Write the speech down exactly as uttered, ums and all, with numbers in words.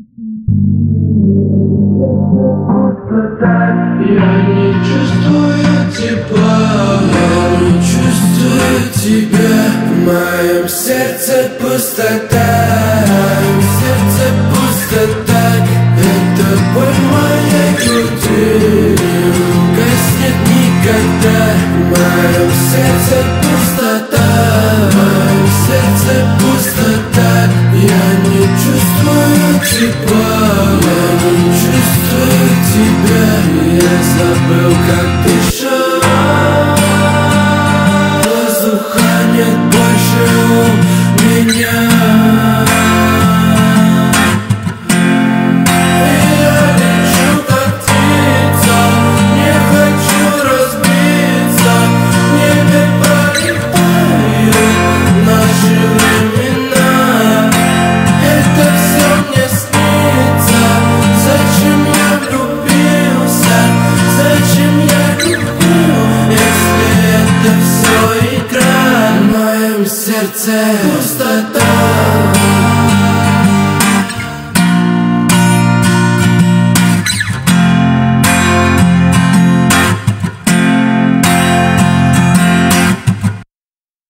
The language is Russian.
Я не чувствую тепла, я не чувствую тебя. В моем сердце пустота, в моем сердце пустота. Это боль в моей груди не угаснет никогда. В моем сердце пустота, в моем сердце пустота. Я не чувствую тепла, я не чувствую тебя. Я забыл, как дышать. Воздуха нет больше у меня. И я лечу, как птица, не хочу разбиться. В небе пролетают наши времена. Это все мне снится. Зачем я влюбился? Зачем я любил, если это все игра? В моем сердце пустота.